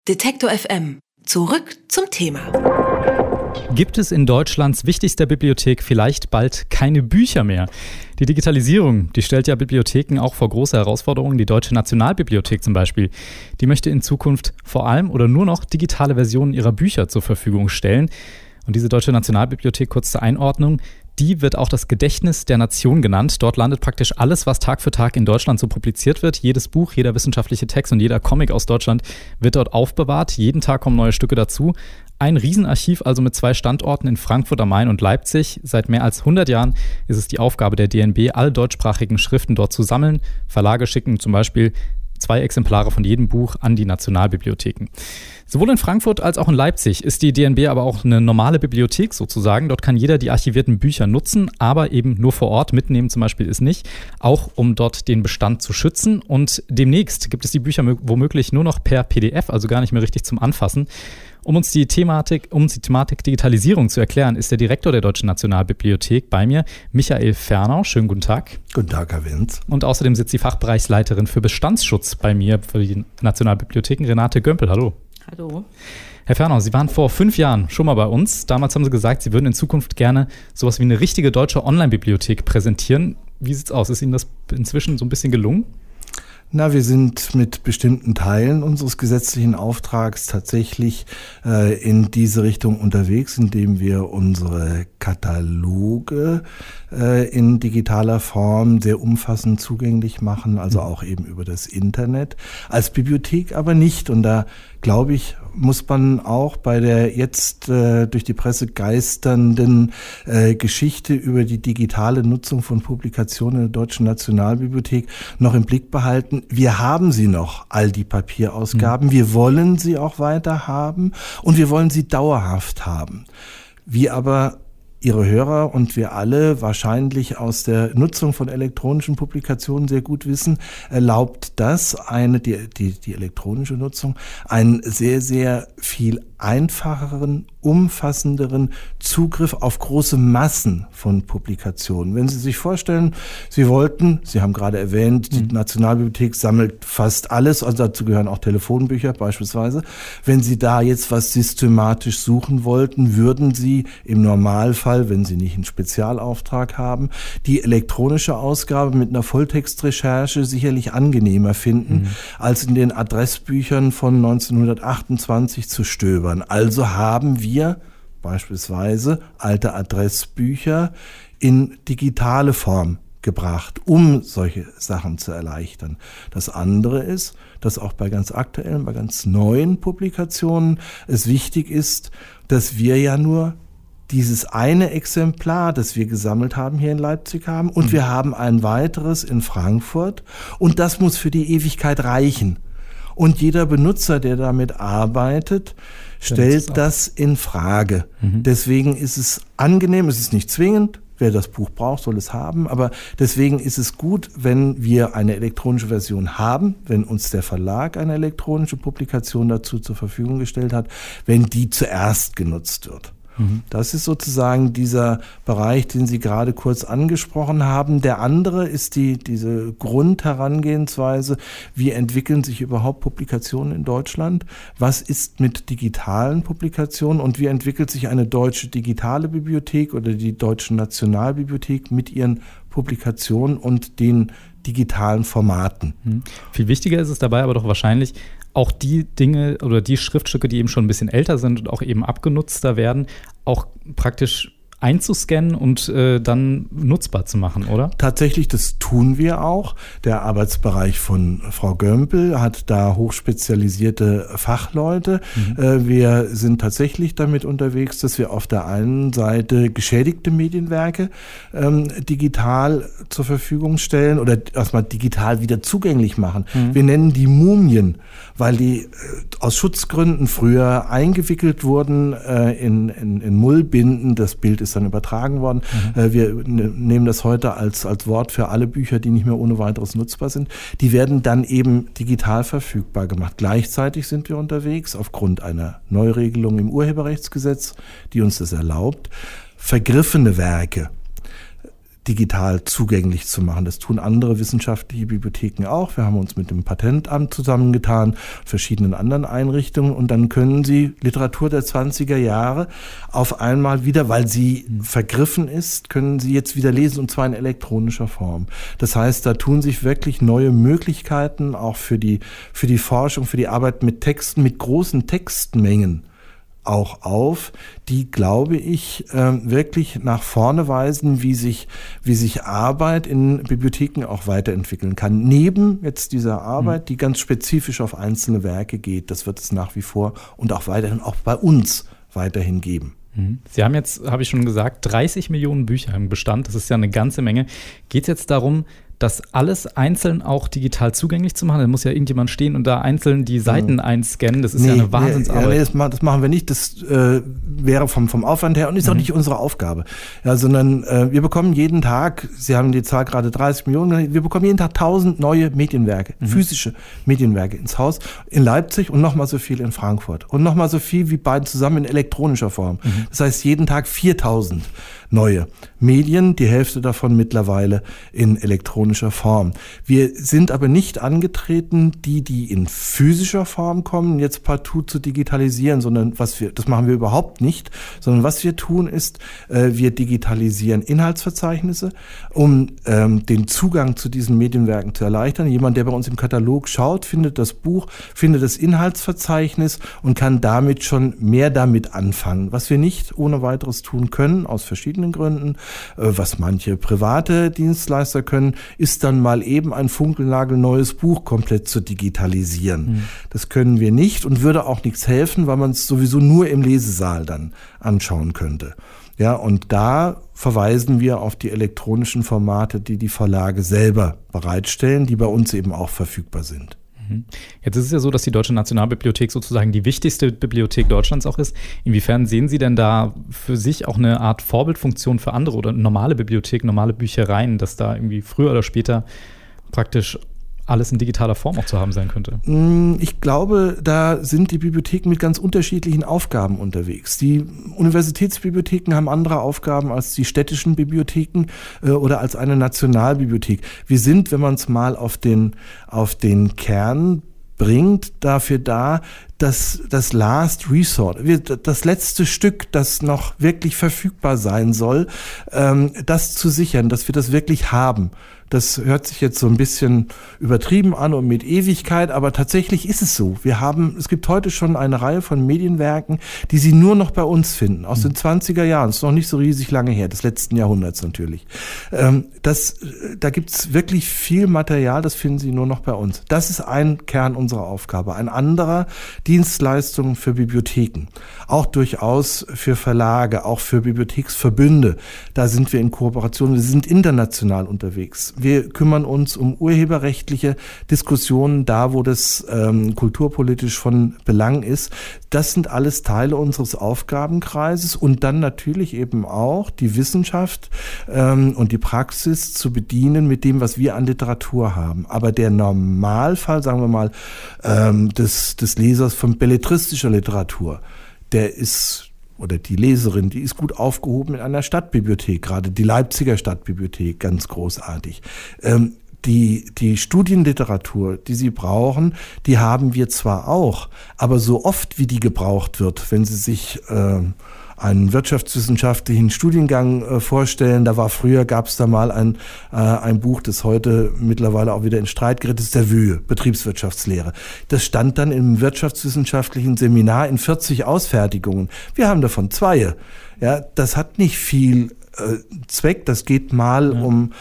Detektor FM. Zurück zum Thema. Gibt es in Deutschlands wichtigster Bibliothek vielleicht bald keine Bücher mehr? Die Digitalisierung, die stellt ja Bibliotheken auch vor große Herausforderungen. Die Deutsche Nationalbibliothek zum Beispiel, die möchte in Zukunft vor allem oder nur noch digitale Versionen ihrer Bücher zur Verfügung stellen. Und diese Deutsche Nationalbibliothek, kurz zur Einordnung, die wird auch das Gedächtnis der Nation genannt. Dort landet praktisch alles, was Tag für Tag in Deutschland so publiziert wird. Jedes Buch, jeder wissenschaftliche Text und jeder Comic aus Deutschland wird dort aufbewahrt. Jeden Tag kommen neue Stücke dazu. Ein Riesenarchiv, also mit 2 Standorten in Frankfurt am Main und Leipzig. Seit mehr als 100 Jahren ist es die Aufgabe der DNB, alle deutschsprachigen Schriften dort zu sammeln. Verlage schicken zum Beispiel 2 Exemplare von jedem Buch an die Nationalbibliotheken. Sowohl in Frankfurt als auch in Leipzig ist die DNB aber auch eine normale Bibliothek sozusagen. Dort kann jeder die archivierten Bücher nutzen, aber eben nur vor Ort. Mitnehmen zum Beispiel ist nicht, auch um dort den Bestand zu schützen. Und demnächst gibt es die Bücher womöglich nur noch per PDF, also gar nicht mehr richtig zum Anfassen. Um uns die Thematik Digitalisierung zu erklären, ist der Direktor der Deutschen Nationalbibliothek bei mir, Michael Fernau. Schönen guten Tag. Guten Tag, Herr Winz. Und außerdem sitzt die Fachbereichsleiterin für Bestandsschutz bei mir für die Nationalbibliotheken, Renate Gömpel. Hallo. Hallo. Herr Fernau, Sie waren vor 5 Jahren schon mal bei uns. Damals haben Sie gesagt, Sie würden in Zukunft gerne sowas wie eine richtige deutsche Online-Bibliothek präsentieren. Wie sieht's aus? Ist Ihnen das inzwischen so ein bisschen gelungen? Na, wir sind mit bestimmten Teilen unseres gesetzlichen Auftrags tatsächlich in diese Richtung unterwegs, indem wir unsere Kataloge in digitaler Form sehr umfassend zugänglich machen, also auch eben über das Internet. Als Bibliothek aber nicht. Und da, glaube ich, muss man auch bei der jetzt durch die Presse geisternden Geschichte über die digitale Nutzung von Publikationen der Deutschen Nationalbibliothek noch im Blick behalten. Wir haben sie noch, all die Papierausgaben. Wir wollen sie auch weiter haben und wir wollen sie dauerhaft haben. Wie aber Ihre Hörer und wir alle wahrscheinlich aus der Nutzung von elektronischen Publikationen sehr gut wissen, erlaubt das die elektronische Nutzung einen sehr, sehr viel einfacheren, umfassenderen Zugriff auf große Massen von Publikationen. Wenn Sie sich vorstellen, Sie haben gerade erwähnt, die Nationalbibliothek sammelt fast alles, also dazu gehören auch Telefonbücher beispielsweise. Wenn Sie da jetzt was systematisch suchen wollten, würden Sie im Normalfall, wenn Sie nicht einen Spezialauftrag haben, die elektronische Ausgabe mit einer Volltextrecherche sicherlich angenehmer finden, als in den Adressbüchern von 1928 zu stöbern. Also haben wir beispielsweise alte Adressbücher in digitale Form gebracht, um solche Sachen zu erleichtern. Das andere ist, dass auch bei ganz aktuellen, bei ganz neuen Publikationen es wichtig ist, dass wir ja nur dieses eine Exemplar, das wir gesammelt haben, hier in Leipzig haben und wir haben ein weiteres in Frankfurt und das muss für die Ewigkeit reichen. Und jeder Benutzer, der damit arbeitet, stellt das in Frage. Deswegen ist es angenehm, es ist nicht zwingend. Wer das Buch braucht, soll es haben. Aber deswegen ist es gut, wenn wir eine elektronische Version haben, wenn uns der Verlag eine elektronische Publikation dazu zur Verfügung gestellt hat, wenn die zuerst genutzt wird. Das ist sozusagen dieser Bereich, den Sie gerade kurz angesprochen haben. Der andere ist diese Grundherangehensweise, wie entwickeln sich überhaupt Publikationen in Deutschland? Was ist mit digitalen Publikationen und wie entwickelt sich eine deutsche digitale Bibliothek oder die Deutsche Nationalbibliothek mit ihren Publikationen und den digitalen Formaten? Viel wichtiger ist es dabei aber doch wahrscheinlich, auch die Dinge oder die Schriftstücke, die eben schon ein bisschen älter sind und auch eben abgenutzter werden, auch praktisch einzuscannen und dann nutzbar zu machen, oder? Tatsächlich, das tun wir auch. Der Arbeitsbereich von Frau Gömpel hat da hochspezialisierte Fachleute. Wir sind tatsächlich damit unterwegs, dass wir auf der einen Seite geschädigte Medienwerke digital zur Verfügung stellen oder erstmal digital wieder zugänglich machen. Wir nennen die Mumien, weil die aus Schutzgründen früher eingewickelt wurden in Mullbinden. Das Bild ist dann übertragen worden. Wir nehmen das heute als Wort für alle Bücher, die nicht mehr ohne weiteres nutzbar sind. Die werden dann eben digital verfügbar gemacht. Gleichzeitig sind wir unterwegs, aufgrund einer Neuregelung im Urheberrechtsgesetz, die uns das erlaubt, vergriffene Werke, digital zugänglich zu machen. Das tun andere wissenschaftliche Bibliotheken auch. Wir haben uns mit dem Patentamt zusammengetan, verschiedenen anderen Einrichtungen, und dann können Sie Literatur der 20er Jahre auf einmal wieder, weil sie vergriffen ist, können Sie jetzt wieder lesen, und zwar in elektronischer Form. Das heißt, da tun sich wirklich neue Möglichkeiten auch für die Forschung, für die Arbeit mit Texten, mit großen Textmengen auch auf, die, glaube ich, wirklich nach vorne weisen, wie sich Arbeit in Bibliotheken auch weiterentwickeln kann. Neben jetzt dieser Arbeit, die ganz spezifisch auf einzelne Werke geht, das wird es nach wie vor und auch weiterhin auch bei uns weiterhin geben. Sie haben jetzt, habe ich schon gesagt, 30 Millionen Bücher im Bestand. Das ist ja eine ganze Menge. Geht es jetzt darum, das alles einzeln auch digital zugänglich zu machen? Da muss ja irgendjemand stehen und da einzeln die Seiten einscannen. Das ist ja eine Wahnsinnsarbeit. Das machen wir nicht. Das wäre vom Aufwand her und ist auch nicht unsere Aufgabe. Ja, sondern wir bekommen jeden Tag, Sie haben die Zahl gerade 30 Millionen, wir bekommen jeden Tag 1000 neue Medienwerke, physische Medienwerke ins Haus. In Leipzig und nochmal so viel in Frankfurt. Und nochmal so viel wie beide zusammen in elektronischer Form. Das heißt, jeden Tag 4000 neue Medien, die Hälfte davon mittlerweile in elektronischer Form. Wir sind aber nicht angetreten, die in physischer Form kommen, jetzt partout zu digitalisieren, sondern das machen wir überhaupt nicht, sondern was wir tun ist, wir digitalisieren Inhaltsverzeichnisse, um den Zugang zu diesen Medienwerken zu erleichtern. Jemand, der bei uns im Katalog schaut, findet das Buch, findet das Inhaltsverzeichnis und kann damit schon mehr damit anfangen. Was wir nicht ohne weiteres tun können, aus verschiedenen Gründen, was manche private Dienstleister können, ist dann mal eben ein funkelnagelneues Buch komplett zu digitalisieren. Das können wir nicht und würde auch nichts helfen, weil man es sowieso nur im Lesesaal dann anschauen könnte. Ja, und da verweisen wir auf die elektronischen Formate, die die Verlage selber bereitstellen, die bei uns eben auch verfügbar sind. Jetzt ist es ja so, dass die Deutsche Nationalbibliothek sozusagen die wichtigste Bibliothek Deutschlands auch ist. Inwiefern sehen Sie denn da für sich auch eine Art Vorbildfunktion für andere oder normale Bibliotheken, normale Büchereien, dass da irgendwie früher oder später praktisch alles in digitaler Form auch zu haben sein könnte? Ich glaube, da sind die Bibliotheken mit ganz unterschiedlichen Aufgaben unterwegs. Die Universitätsbibliotheken haben andere Aufgaben als die städtischen Bibliotheken oder als eine Nationalbibliothek. Wir sind, wenn man es mal auf den Kern bringt, dafür da, das Last Resort, das letzte Stück, das noch wirklich verfügbar sein soll, das zu sichern, dass wir das wirklich haben. Das hört sich jetzt so ein bisschen übertrieben an und mit Ewigkeit, aber tatsächlich ist es so. Es gibt heute schon eine Reihe von Medienwerken, die Sie nur noch bei uns finden, aus den 20er Jahren. Das ist noch nicht so riesig lange her, des letzten Jahrhunderts natürlich. Da gibt's wirklich viel Material, das finden Sie nur noch bei uns. Das ist ein Kern unserer Aufgabe. Ein anderer, Dienstleistungen für Bibliotheken, auch durchaus für Verlage, auch für Bibliotheksverbünde. Da sind wir in Kooperation, wir sind international unterwegs. Wir kümmern uns um urheberrechtliche Diskussionen da, wo das kulturpolitisch von Belang ist. Das sind alles Teile unseres Aufgabenkreises und dann natürlich eben auch die Wissenschaft und die Praxis zu bedienen mit dem, was wir an Literatur haben. Aber der Normalfall, sagen wir mal, des Lesers von belletristischer Literatur, der ist, oder die Leserin, die ist gut aufgehoben in einer Stadtbibliothek, gerade die Leipziger Stadtbibliothek, ganz großartig. Die Studienliteratur, die Sie brauchen, die haben wir zwar auch, aber so oft wie die gebraucht wird, wenn Sie sich einen wirtschaftswissenschaftlichen Studiengang vorstellen. Gab es da mal ein Buch, das heute mittlerweile auch wieder in Streit gerät, das ist der Wühe, Betriebswirtschaftslehre. Das stand dann im wirtschaftswissenschaftlichen Seminar in 40 Ausfertigungen. Wir haben davon 2. Ja, das hat nicht viel Zweck, das geht mal um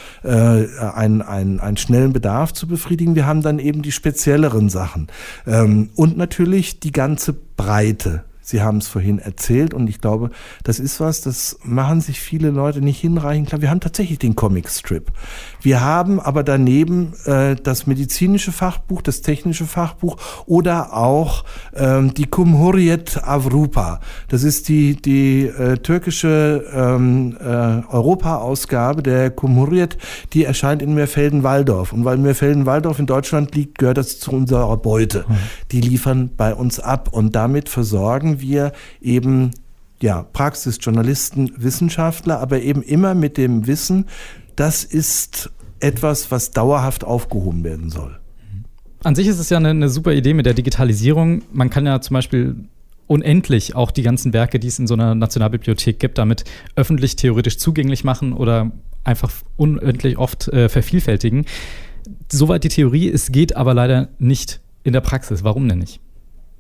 einen schnellen Bedarf zu befriedigen. Wir haben dann eben die spezielleren Sachen und natürlich die ganze Breite. Sie haben es vorhin erzählt und ich glaube, das ist was, das machen sich viele Leute nicht hinreichend klar. Wir haben tatsächlich den Comicstrip. Wir haben aber daneben das medizinische Fachbuch, das technische Fachbuch oder auch die Cumhuriyet Avrupa. Das ist die türkische Europa-Ausgabe der Cumhuriyet, die erscheint in Meerfelden-Walldorf. Und weil Meerfelden-Walldorf in Deutschland liegt, gehört das zu unserer Beute. Die liefern bei uns ab und damit versorgen wir eben Praxisjournalisten, Wissenschaftler, aber eben immer mit dem Wissen, das ist etwas, was dauerhaft aufgehoben werden soll. An sich ist es ja eine super Idee mit der Digitalisierung. Man kann ja zum Beispiel unendlich auch die ganzen Werke, die es in so einer Nationalbibliothek gibt, damit öffentlich theoretisch zugänglich machen oder einfach unendlich oft vervielfältigen. Soweit die Theorie, es geht aber leider nicht in der Praxis. Warum denn nicht?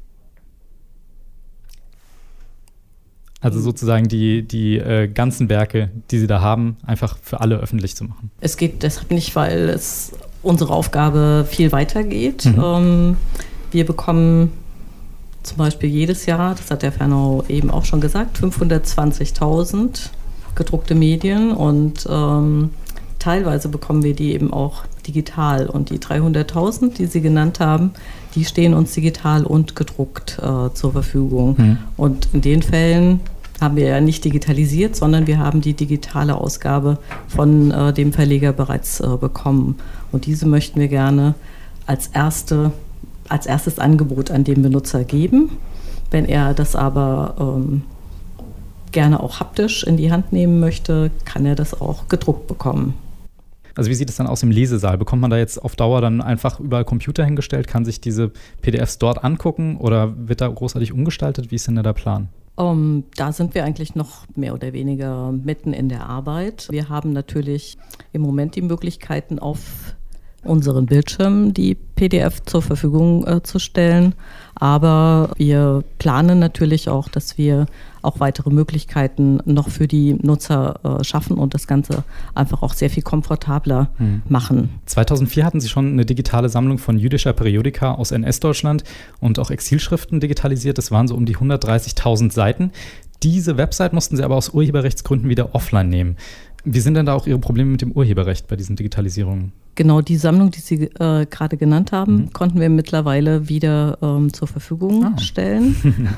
Also sozusagen die ganzen Werke, die Sie da haben, einfach für alle öffentlich zu machen. Es geht deshalb nicht, weil es unsere Aufgabe viel weiter geht. Wir bekommen zum Beispiel jedes Jahr, das hat der Fernau eben auch schon gesagt, 520.000 gedruckte Medien und teilweise bekommen wir die eben auch digital. Und die 300.000, die Sie genannt haben, die stehen uns digital und gedruckt zur Verfügung. Und in den Fällen haben wir ja nicht digitalisiert, sondern wir haben die digitale Ausgabe von dem Verleger bereits bekommen. Und diese möchten wir gerne als erstes Angebot an den Benutzer geben. Wenn er das aber gerne auch haptisch in die Hand nehmen möchte, kann er das auch gedruckt bekommen. Also wie sieht es dann aus im Lesesaal? Bekommt man da jetzt auf Dauer dann einfach überall Computer hingestellt, kann sich diese PDFs dort angucken oder wird da großartig umgestaltet? Wie ist denn da der Plan? Da sind wir eigentlich noch mehr oder weniger mitten in der Arbeit. Wir haben natürlich im Moment die Möglichkeiten, auf unseren Bildschirmen die PDF zur Verfügung zu stellen. Aber wir planen natürlich auch, dass wir auch weitere Möglichkeiten noch für die Nutzer schaffen und das Ganze einfach auch sehr viel komfortabler machen. 2004 hatten Sie schon eine digitale Sammlung von jüdischer Periodika aus NS-Deutschland und auch Exilschriften digitalisiert. Das waren so um die 130.000 Seiten. Diese Website mussten Sie aber aus Urheberrechtsgründen wieder offline nehmen. Wie sind denn da auch Ihre Probleme mit dem Urheberrecht bei diesen Digitalisierungen? Genau, die Sammlung, die Sie gerade genannt haben, konnten wir mittlerweile wieder zur Verfügung stellen.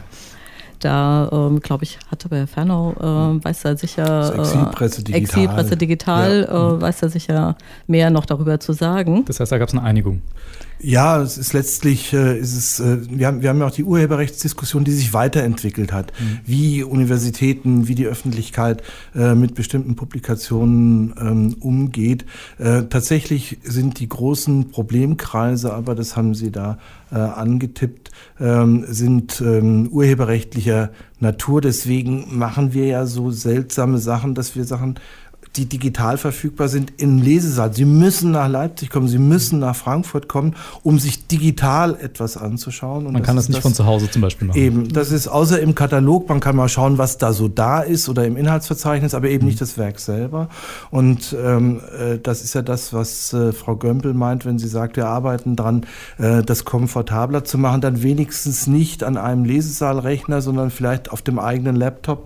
Da, glaube ich, hatte bei Fernau, weiß er sicher, Exilpresse Digital, weiß er sicher mehr noch darüber zu sagen. Das heißt, da gab es eine Einigung. Ja, es ist letztlich, wir haben ja auch die Urheberrechtsdiskussion, die sich weiterentwickelt hat, wie Universitäten, wie die Öffentlichkeit mit bestimmten Publikationen umgeht. Tatsächlich sind die großen Problemkreise, aber das haben Sie da angetippt, sind urheberrechtlicher Natur. Deswegen machen wir ja so seltsame Sachen, dass wir Sachen, die digital verfügbar sind, im Lesesaal. Sie müssen nach Leipzig kommen, Sie müssen nach Frankfurt kommen, um sich digital etwas anzuschauen. Und man kann das nicht von zu Hause zum Beispiel machen. Eben, das ist außer im Katalog, man kann mal schauen, was da so da ist oder im Inhaltsverzeichnis, aber eben nicht das Werk selber. Und das ist ja das, was Frau Gömpel meint, wenn sie sagt, wir arbeiten dran, das komfortabler zu machen, dann wenigstens nicht an einem Lesesaalrechner, sondern vielleicht auf dem eigenen Laptop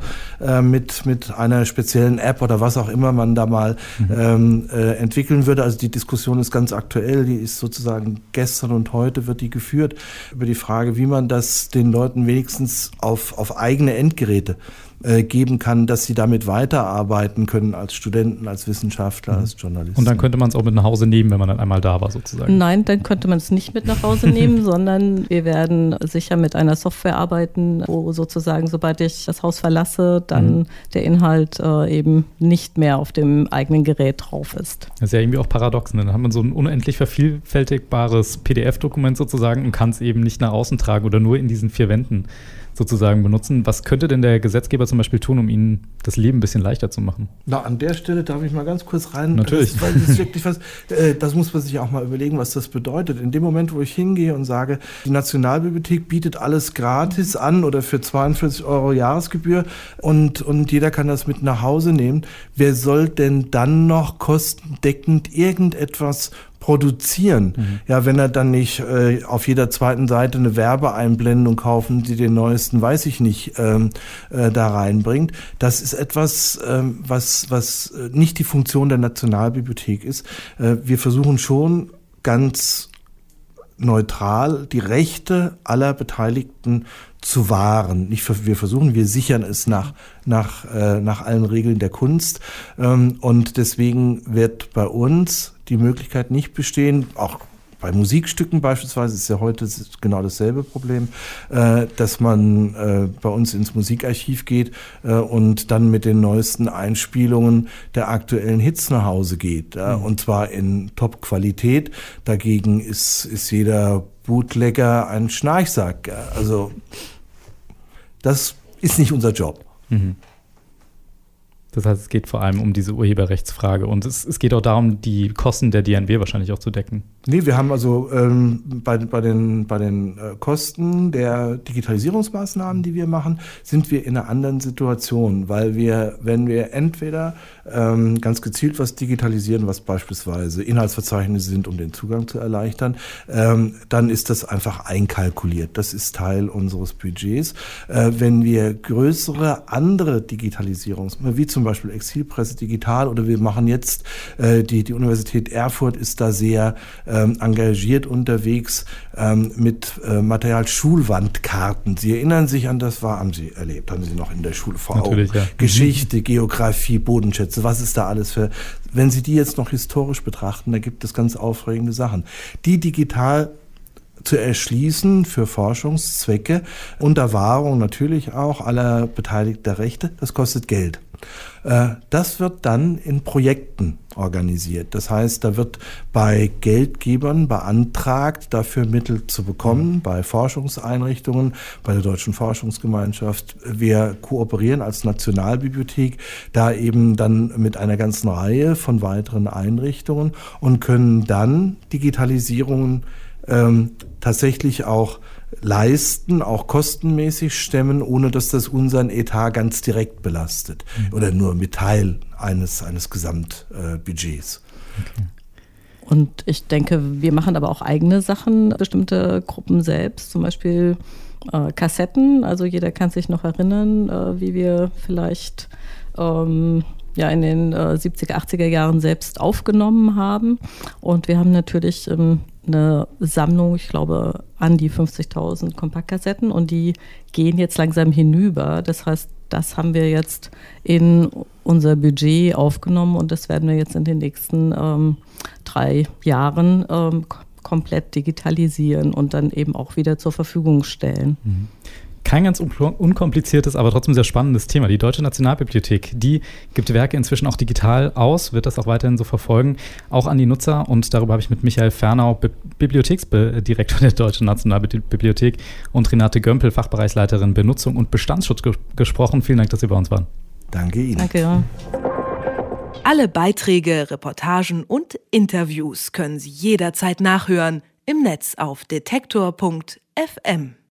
mit einer speziellen App oder was auch immer man da mal entwickeln würde. Also die Diskussion ist ganz aktuell, die ist sozusagen gestern und heute wird die geführt über die Frage, wie man das den Leuten wenigstens auf eigene Endgeräte geben kann, dass sie damit weiterarbeiten können als Studenten, als Wissenschaftler, als Journalisten. Und dann könnte man es auch mit nach Hause nehmen, wenn man dann einmal da war sozusagen. Nein, dann könnte man es nicht mit nach Hause nehmen, sondern wir werden sicher mit einer Software arbeiten, wo sozusagen, sobald ich das Haus verlasse, dann der Inhalt eben nicht mehr auf dem eigenen Gerät drauf ist. Das ist ja irgendwie auch paradox, ne? Dann hat man so ein unendlich vervielfältigbares PDF-Dokument sozusagen und kann es eben nicht nach außen tragen oder nur in diesen 4 Wänden sozusagen benutzen. Was könnte denn der Gesetzgeber zum Beispiel tun, um Ihnen das Leben ein bisschen leichter zu machen? Na, an der Stelle darf ich mal ganz kurz rein. Natürlich. Das ist wirklich was, das muss man sich auch mal überlegen, was das bedeutet. In dem Moment, wo ich hingehe und sage, die Nationalbibliothek bietet alles gratis an oder für 42 € Jahresgebühr und jeder kann das mit nach Hause nehmen, wer soll denn dann noch kostendeckend irgendetwas produzieren? Ja, wenn er dann nicht auf jeder zweiten Seite eine Werbeeinblendung kaufen, die den neuesten, weiß ich nicht, da reinbringt. Das ist etwas, was nicht die Funktion der Nationalbibliothek ist. Wir versuchen schon ganz neutral die Rechte aller Beteiligten zu wahren. Wir sichern es nach allen Regeln der Kunst. Und deswegen wird bei uns die Möglichkeit nicht bestehen, auch bei Musikstücken beispielsweise ist ja heute genau dasselbe Problem, dass man bei uns ins Musikarchiv geht und dann mit den neuesten Einspielungen der aktuellen Hits nach Hause geht. Und zwar in Top-Qualität. Dagegen ist jeder Bootlegger ein Schnarchsack. Also das ist nicht unser Job. Mhm. Das heißt, es geht vor allem um diese Urheberrechtsfrage und es geht auch darum, die Kosten der DNW wahrscheinlich auch zu decken. Nee, wir haben also bei den Kosten der Digitalisierungsmaßnahmen, die wir machen, sind wir in einer anderen Situation, weil wenn wir entweder ganz gezielt was digitalisieren, was beispielsweise Inhaltsverzeichnisse sind, um den Zugang zu erleichtern, dann ist das einfach einkalkuliert. Das ist Teil unseres Budgets. Wenn wir größere andere wie zum Beispiel Exilpresse Digital oder wir machen jetzt, die Universität Erfurt ist da sehr engagiert unterwegs mit Material-Schulwandkarten. Sie erinnern sich an das, haben Sie erlebt, haben Sie noch in der Schule vor Augen. Ja. Geschichte, Geografie, Bodenschätze, was ist da alles für, wenn Sie die jetzt noch historisch betrachten, da gibt es ganz aufregende Sachen. Die digital zu erschließen für Forschungszwecke unter Wahrung natürlich auch aller beteiligter Rechte, das kostet Geld. Das wird dann in Projekten organisiert. Das heißt, da wird bei Geldgebern beantragt, dafür Mittel zu bekommen, bei Forschungseinrichtungen, bei der Deutschen Forschungsgemeinschaft. Wir kooperieren als Nationalbibliothek da eben dann mit einer ganzen Reihe von weiteren Einrichtungen und können dann Digitalisierungen tatsächlich auch leisten, auch kostenmäßig stemmen, ohne dass das unseren Etat ganz direkt belastet oder nur mit Teil eines Gesamtbudgets. Okay. Und ich denke, wir machen aber auch eigene Sachen, bestimmte Gruppen selbst, zum Beispiel Kassetten. Also jeder kann sich noch erinnern, wie wir vielleicht in den 70er, 80er Jahren selbst aufgenommen haben. Und wir haben natürlich eine Sammlung, ich glaube, an die 50.000 Kompaktkassetten und die gehen jetzt langsam hinüber. Das heißt, das haben wir jetzt in unser Budget aufgenommen und das werden wir jetzt in den nächsten 3 Jahren komplett digitalisieren und dann eben auch wieder zur Verfügung stellen. Mhm. Kein ganz unkompliziertes, aber trotzdem sehr spannendes Thema. Die Deutsche Nationalbibliothek, die gibt Werke inzwischen auch digital aus, wird das auch weiterhin so verfolgen, auch an die Nutzer. Und darüber habe ich mit Michael Fernau, Bibliotheksdirektor der Deutschen Nationalbibliothek, und Renate Gömpel, Fachbereichsleiterin Benutzung und Bestandsschutz gesprochen. Vielen Dank, dass Sie bei uns waren. Danke Ihnen. Danke. Alle Beiträge, Reportagen und Interviews können Sie jederzeit nachhören im Netz auf detektor.fm.